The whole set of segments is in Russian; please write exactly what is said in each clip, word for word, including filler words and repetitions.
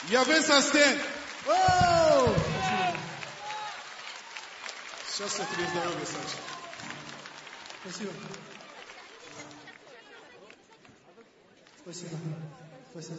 Я вы состен. Счастья тебе, здоровья, Саша. Спасибо. Спасибо. Спасибо.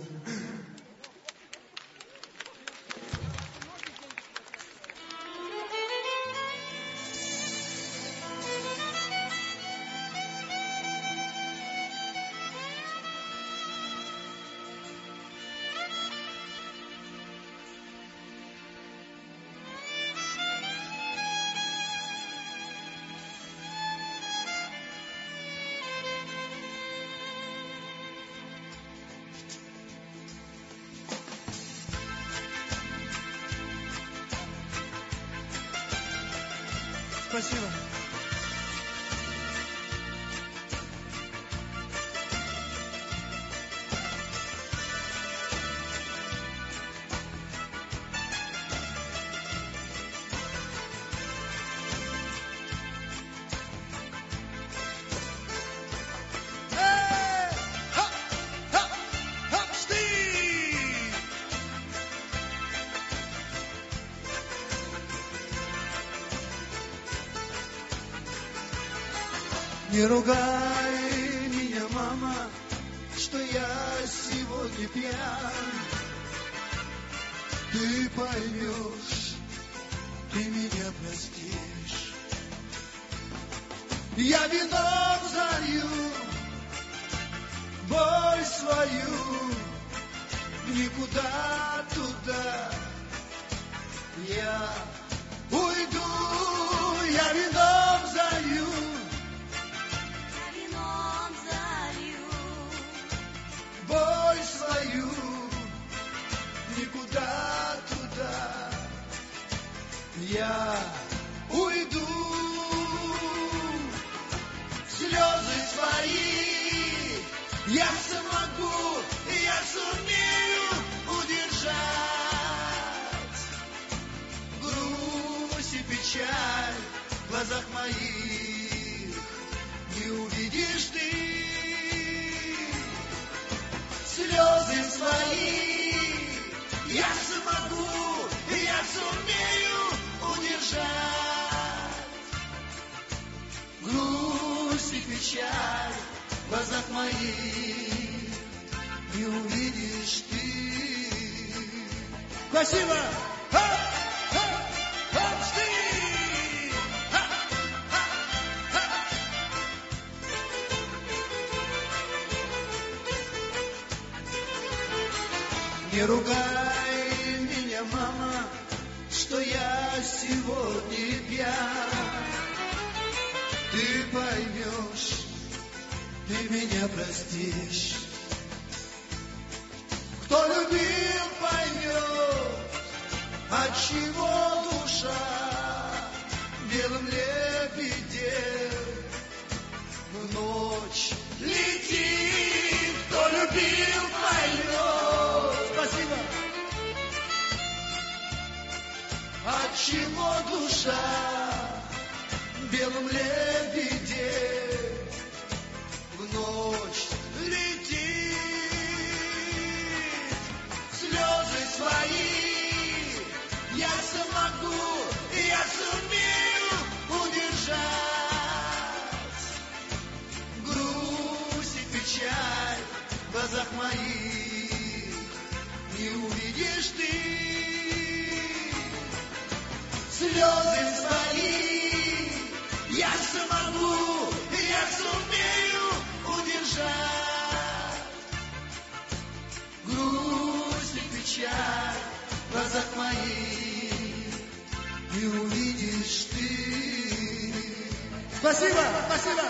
Спасибо. Не ругай меня, мама, что я сегодня пьян. Ты поймешь, ты меня простишь. Я вином залью боль свою, никуда туда я уйду. Я вином залью боль свою, никуда туда я уйду. Слезы свои я смогу, я сумею удержать. Грусть и печаль в глазах моих не увидишь ты. Слезы свои я смогу, я сумею удержать. Грусть и печаль в глазах моих не увидишь ты. Спасибо! Не ругай меня, мама, что я сегодня пьян. Ты поймешь, ты меня простишь. Кто любил, поймет, отчего душа белым лебедем в ночь летит. Кто любил, поймет. Спасибо. Отчего душа белым лебедем в ночь летит. Слезы свои я смогу, я сумею удержать. Грусть и печаль в глазах моих не увидишь ты. Слезы свои я смогу, я сумею удержать. Грусть и печаль в глазах моих не увидишь ты. Спасибо, спасибо.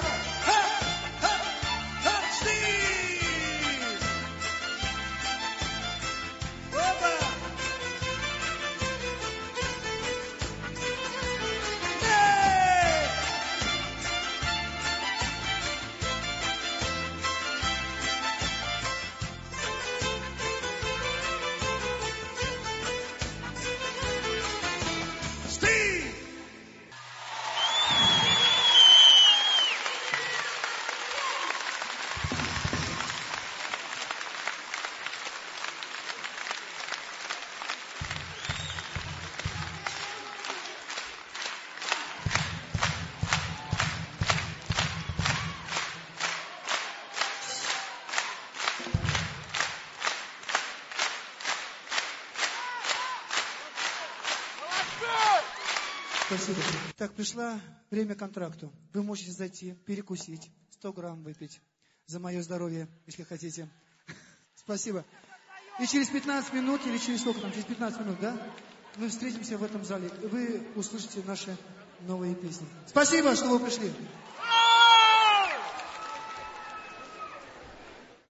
Спасибо. Так, пришло время контракту. Вы можете зайти, перекусить, сто грамм выпить за мое здоровье, если хотите. Спасибо. И через пятнадцать минут, или через сколько там, через пятнадцать минут, да? Мы встретимся в этом зале, и вы услышите наши новые песни. Спасибо, что вы пришли.